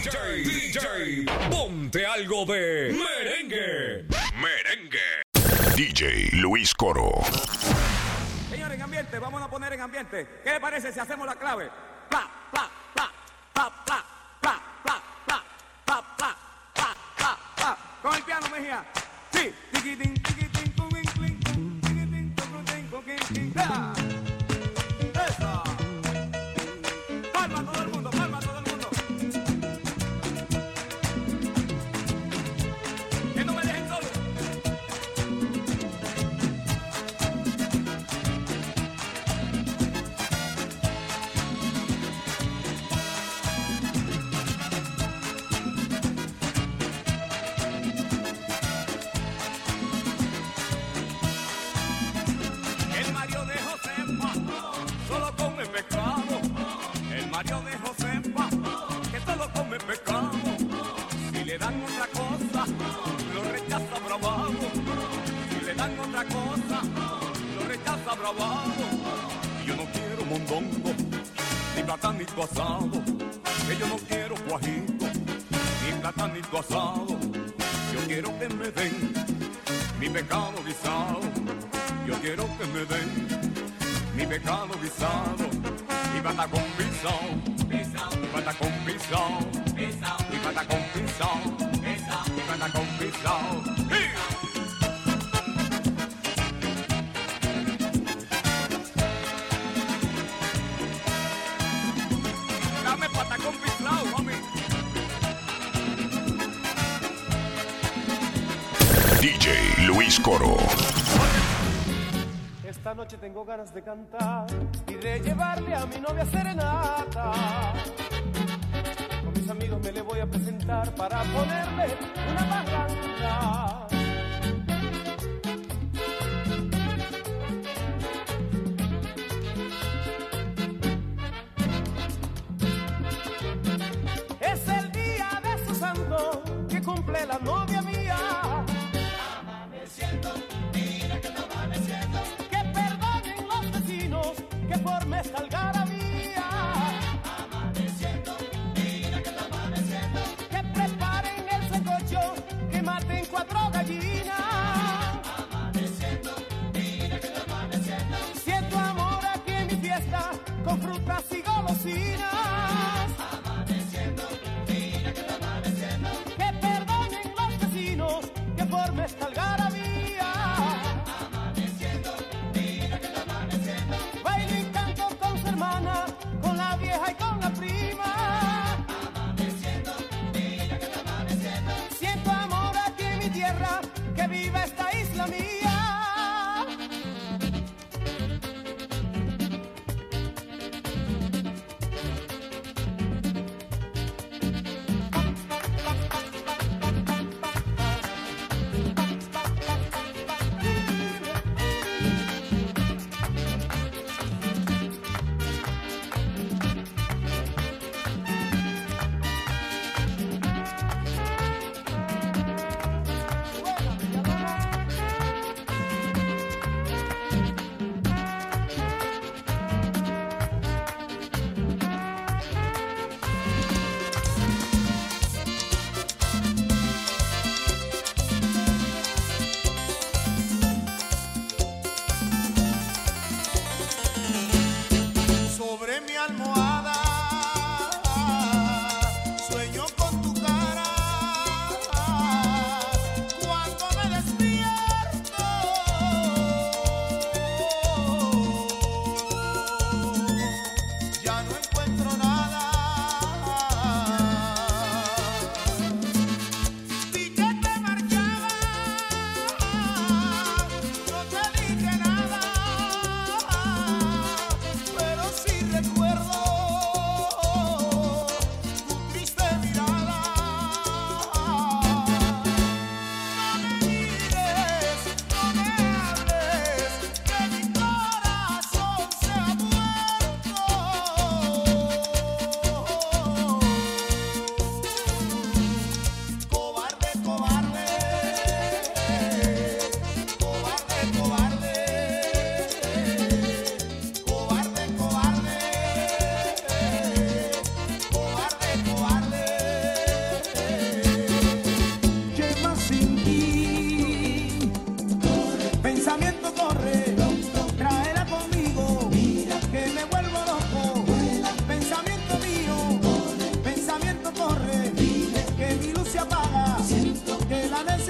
DJ, ponte algo de merengue. DJ Luis Coro. Señores, en ambiente, vamos a poner en ambiente. ¿Qué le parece si hacemos la clave? Pla, pla, pla, pla, pla, pla, pla, pla, pla, pla, pla, pla, pla. Con el piano, Mejía. Sí. Tiquitín, tiquitín, cuquín, cuquín, tiquitín, cuquín, cuquín, cuquín. ¡Ya! ¡Eso! Palma todo el mundo, palma todo el mundo. Que no me dejen solo. El Mario de Josefa solo come pescado. El Mario de Josefa que solo come pescado. Si le dan otra cosa, lo rechaza bravado. Si le dan otra cosa, lo rechaza bravado. Y yo no quiero mondongo, ni platanito asado. Que yo no quiero guajito, ni platanito asado. Yo quiero que me den mi pecado guisado. Yo quiero que me den mi pecado guisado. Y patacón pisado, y patacón pisado, y patacón pisado, y patacón pisado. Dame patacón pisado, mami. DJ Luis Coro. Esta noche tengo ganas de cantar y de llevarle a mi novia serenata. Con mis amigos me le voy a presentar para ponerle una barranca. Es el día de su santo que cumple la novia mía. Amaneciendo, mira que está amaneciendo. Que forme esta algarabía. Amaneciendo, mira que está amaneciendo. Que preparen el sancocho, que maten 4 gallinas.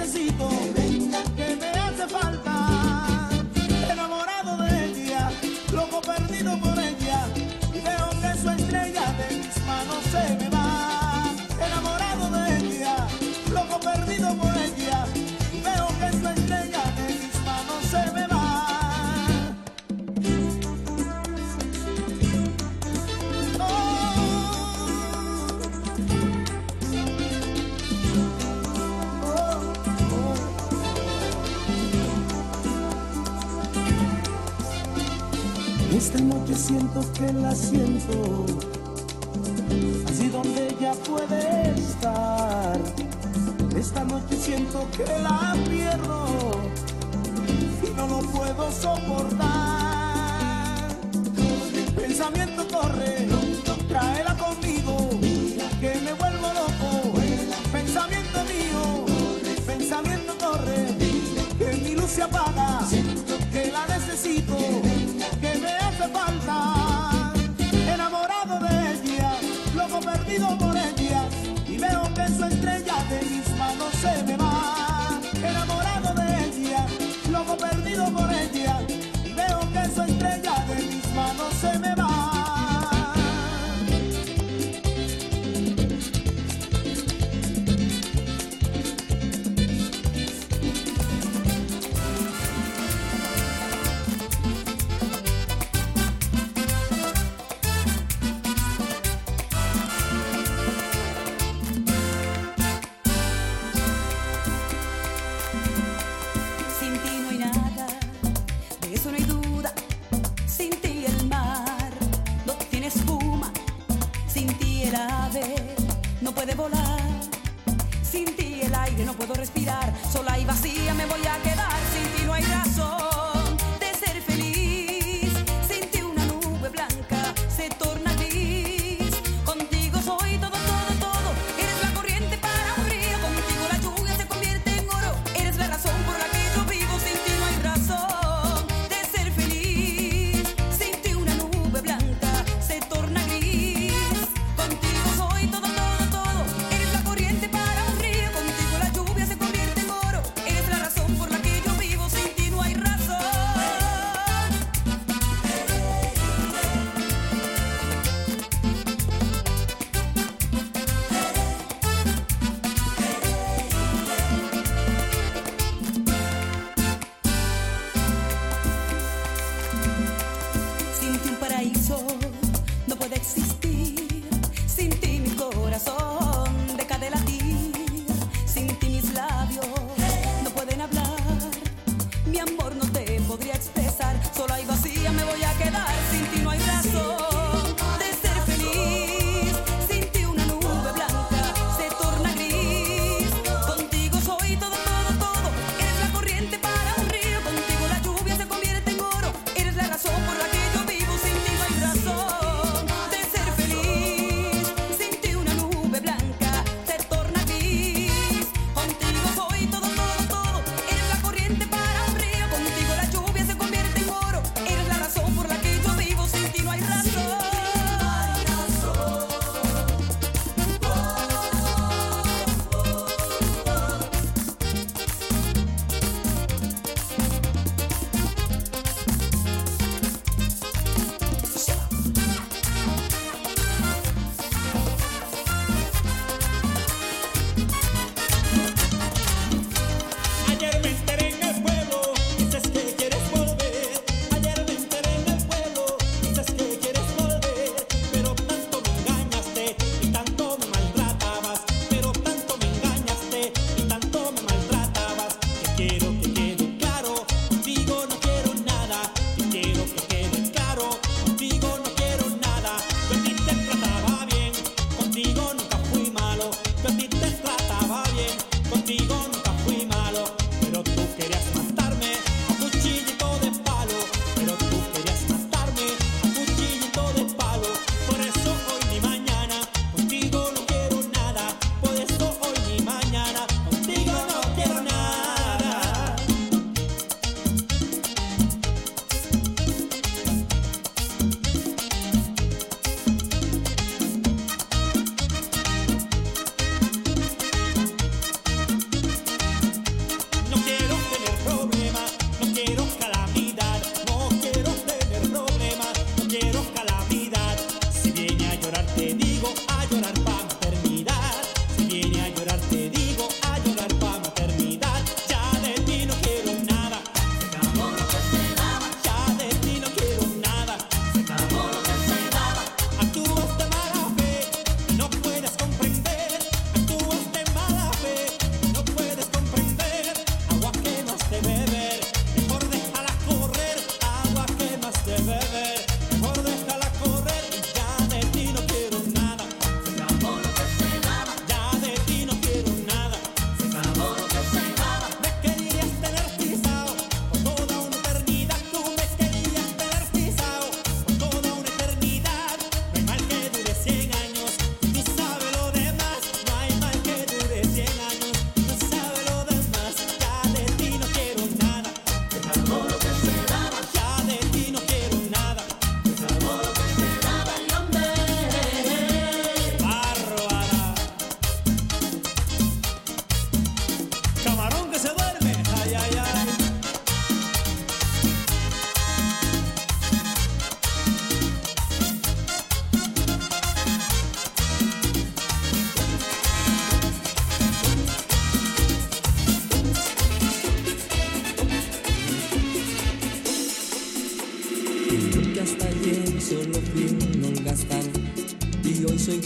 necesito, que me hace falta. Enamorado de ella, loco perdido por ella, y veo que su estrella de mis manos se me va. Enamorado de ella, loco perdido por ella, y veo que su estrella de mis manos se me va. Esta noche siento que la siento, así donde ella puede estar. Esta noche siento que la pierdo y no lo puedo soportar. Pensamiento corre, tráela conmigo, que me vuelvo loco. Pensamiento mío, pensamiento corre, que mi luz se apaga, que la necesito, que me hace falta. Enamorado de ella, loco perdido por ella, y veo que su estrella de mis manos se me va. Enamorado de ella, loco perdido por ella, y veo que su estrella de mis manos se me va. No puede volar, sin ti el aire no puedo respirar, sola y vacía me voy a quedar, sin ti no hay razón de ser feliz, sin ti una nube blanca se torna gris, contigo soy todo, todo, todo, eres la corriente para un río, contigo la lluvia se convierte en oro, eres la razón por la que yo vivo, sin ti no hay razón de ser feliz, sin ti una nube blanca se torna gris, contigo soy todo, todo. Eres la corriente para un río, contigo la lluvia se convierte en oro. Eres la razón por la que yo vivo, sin ti no hay razón.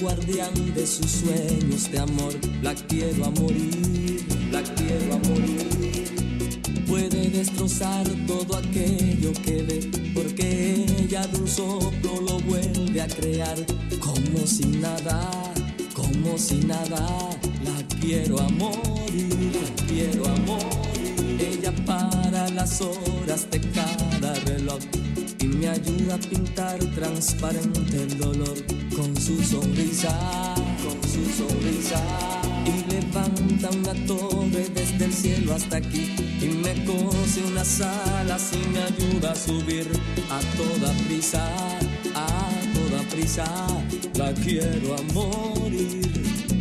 guardián de sus sueños de amor. La quiero a morir, la quiero a morir. Puede destrozar todo aquello que ve, porque ella de un soplo lo vuelve a crear. Como si nada, como si nada. La quiero a morir, la quiero a morir. Ella para las horas de cada reloj y me ayuda a pintar transparente el dolor con su sonrisa, con su sonrisa. Y levanta una torre desde el cielo hasta aquí y me cose unas alas y me ayuda a subir a toda prisa, a toda prisa. La quiero a morir.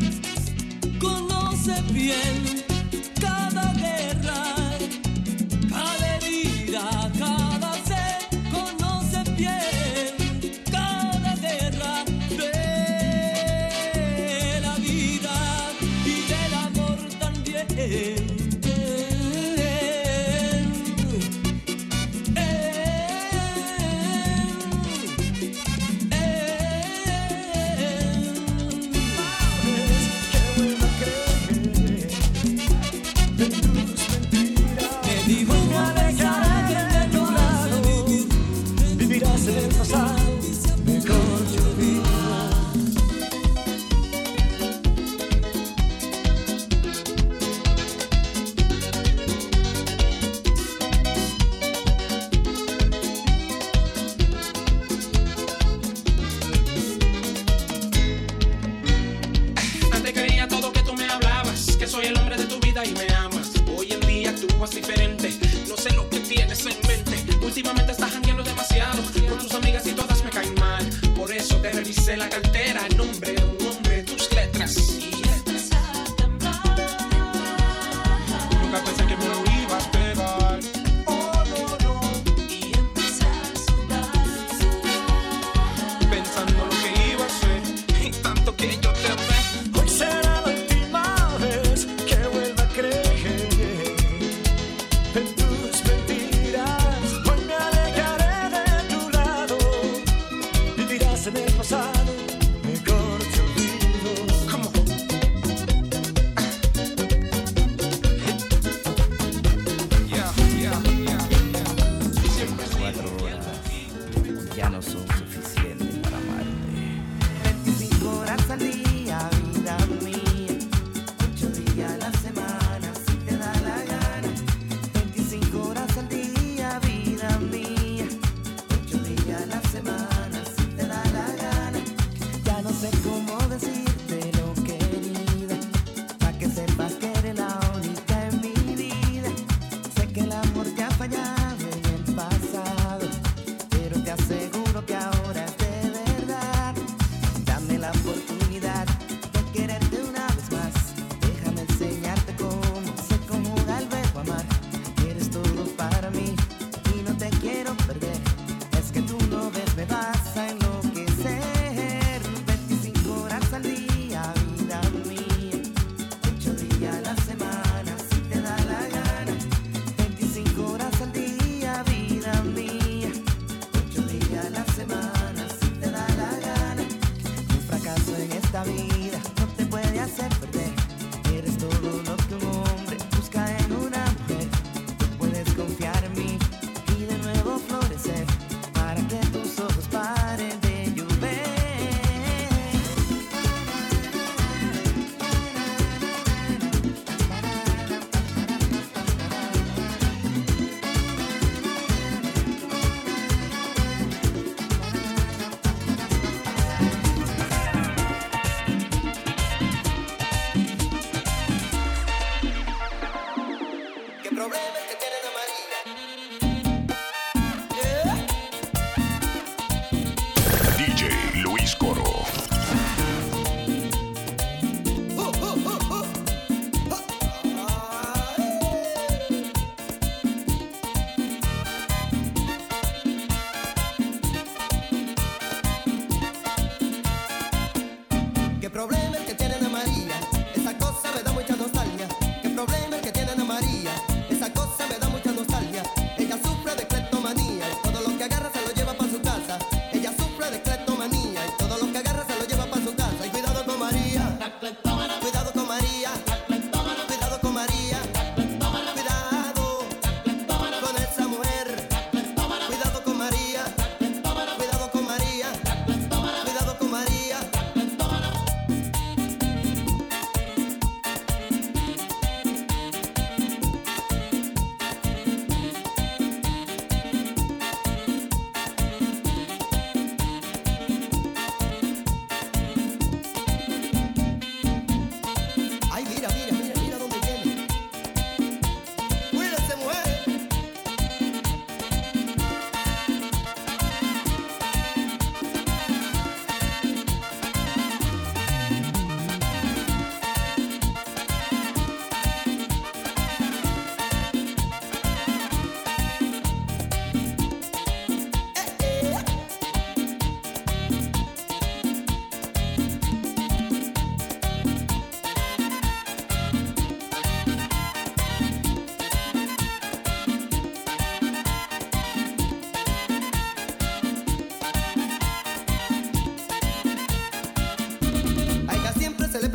Conoce bien cada guerra, cada herida, cada sed. Conoce bien cada guerra de la vida y del amor también. Diferente, no sé lo que tienes en mente. Últimamente estás jangueando demasiado con tus amigas y todas me caen mal. Por eso te revisé la cartera, el nombre de un hombre, tus letras. Y nunca pensé que me lo ibas a pegar. Oh, no, no. Y empezar a sonar, pensando lo que iba a hacer y tanto que yo te amé. Hoy será la última vez que vuelva a creer en tus mentiras. Hoy me alejaré de tu lado. Vivirás en el pasado, mejor te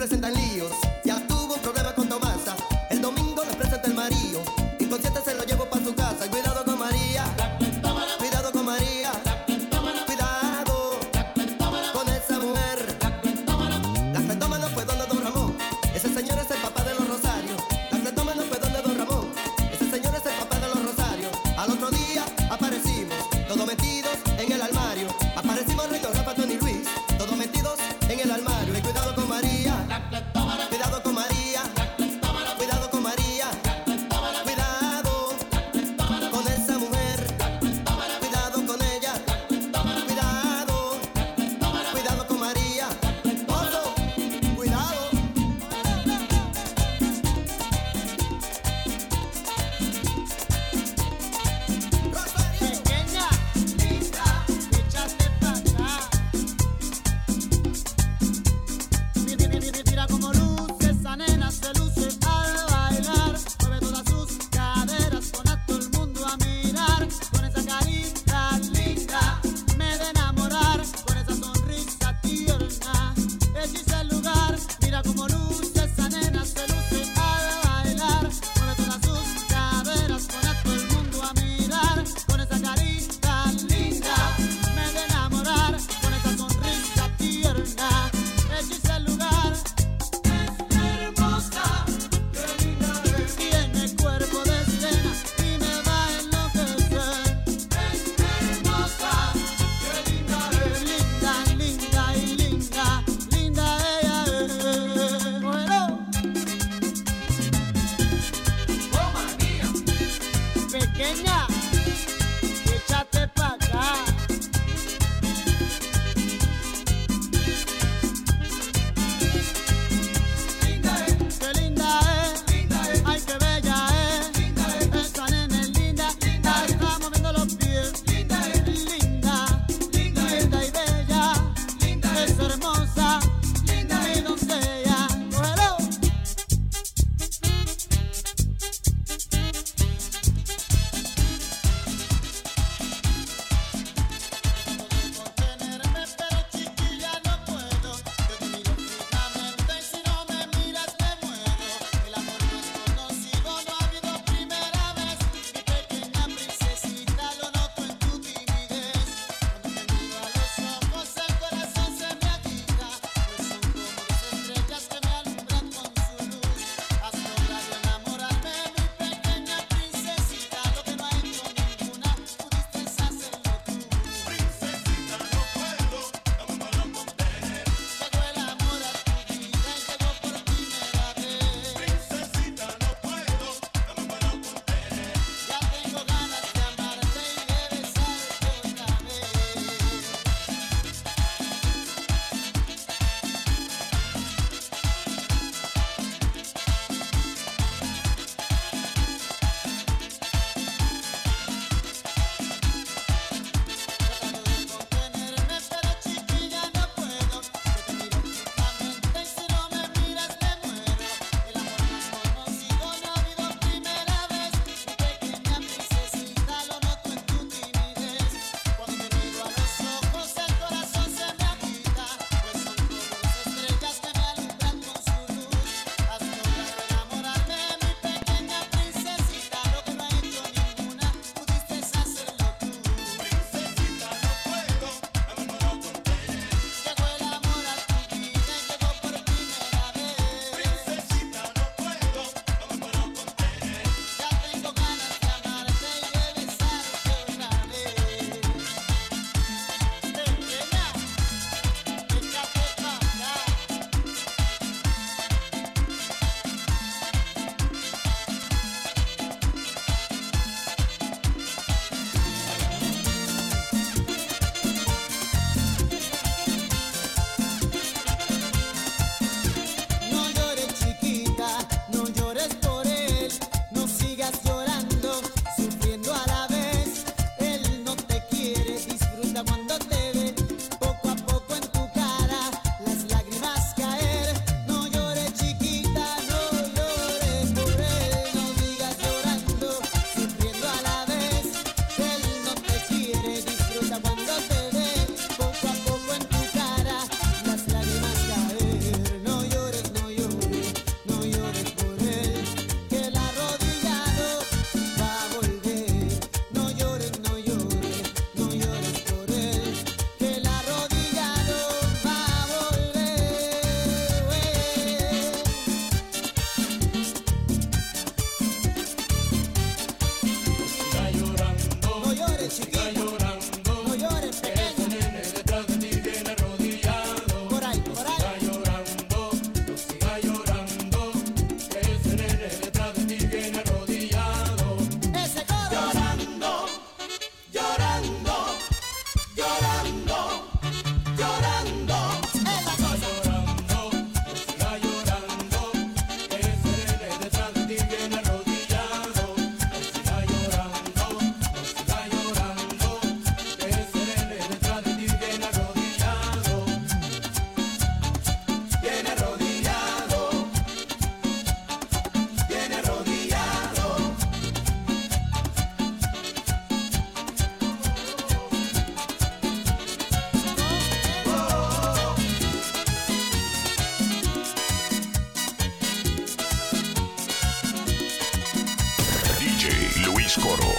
presentan líos. Ya tuvo un problema con Tomasa. El domingo le presenta el marido. Inconsciente se lo llevo para su casa. Cuidado con María. Cuidado con María. Cuidado con esa mujer. La cleptómana fue donde Don Ramón. Ese señor es el papá de los Rosarios. La cleptómana fue donde Don Ramón. Ese señor es el papá de los Rosarios. Al otro día aparecimos, todos metidos en el armario. Aparecimos Rico, Rafa, Tony, Luis, todos metidos en el armario. Y cuidado con María. Cuidado Luis Coro.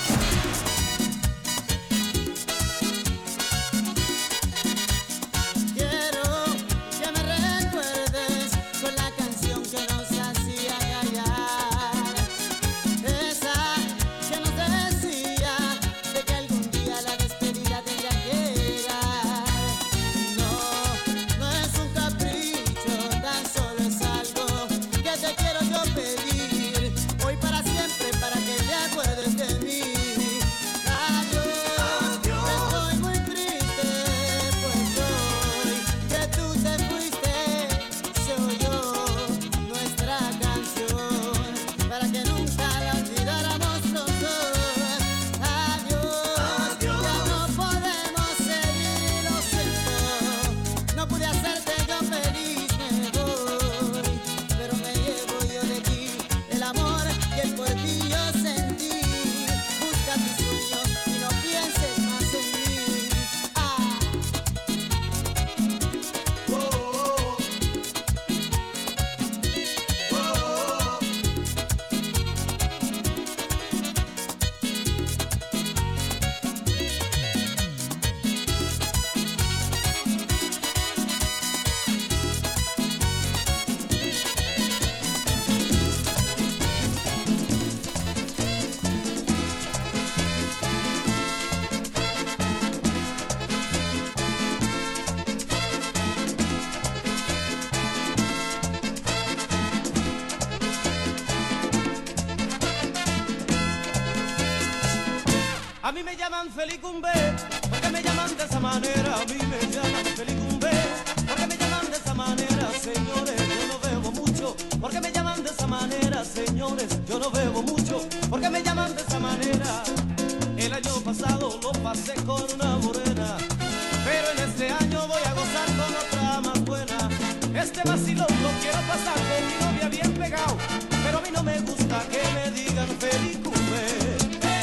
A mí me llaman Felicumbe, porque me llaman de esa manera. A mí me llaman Felicumbe, porque me llaman de esa manera. Señores, yo no bebo mucho, porque me llaman de esa manera. Señores, yo no bebo mucho, porque me llaman de esa manera. El año pasado lo pasé con una morena, pero en este año voy a gozar con otra más buena. Este vacilón lo quiero pasar con mi novia bien pegado, pero a mí no me gusta que me digan Felicumbe.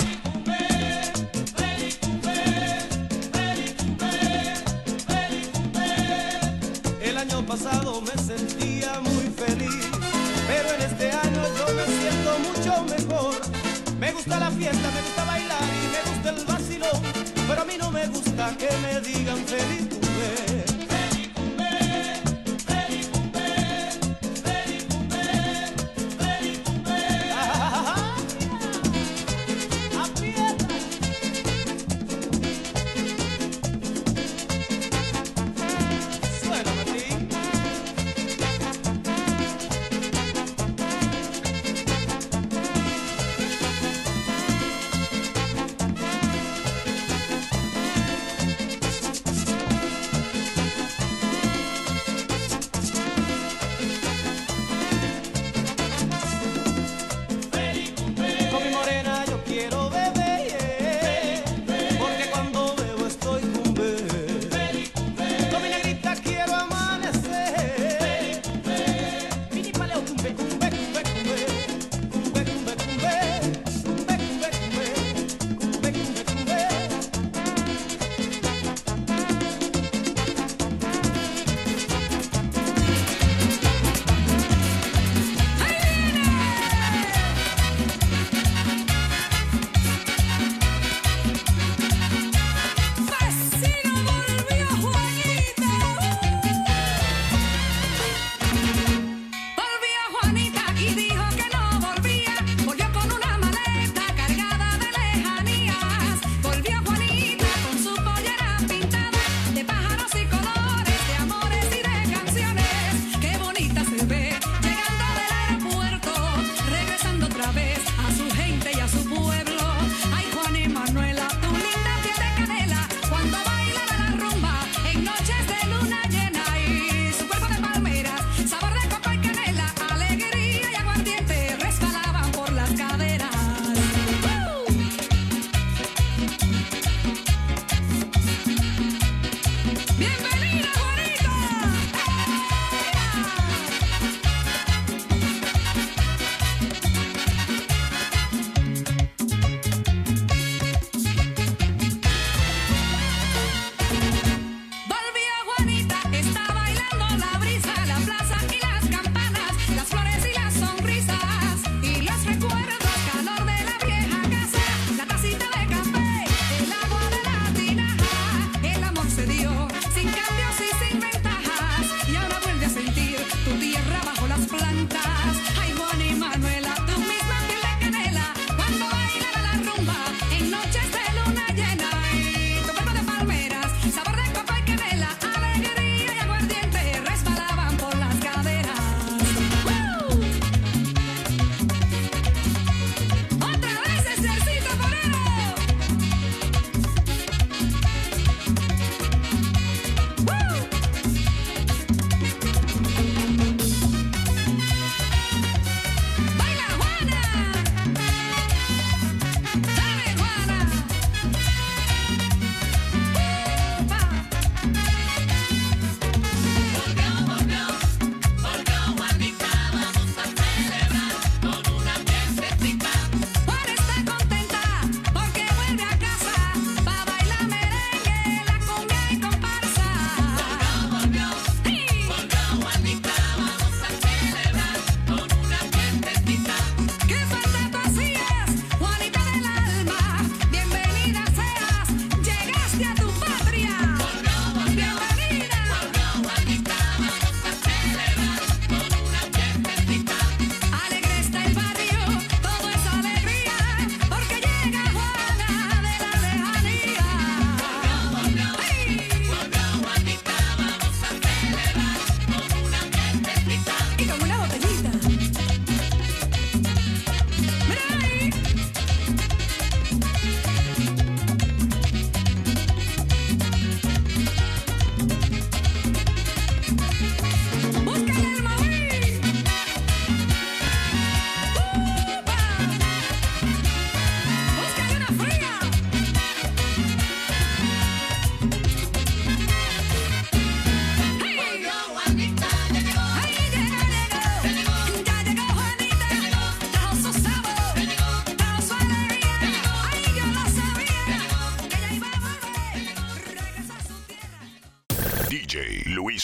El año pasado me sentía muy feliz, pero en este año yo me siento mucho mejor. Me gusta la fiesta, me gusta bailar y me gusta el vacilón, pero a mí no me gusta que me digan Felicumbe.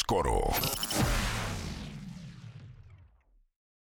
Coro.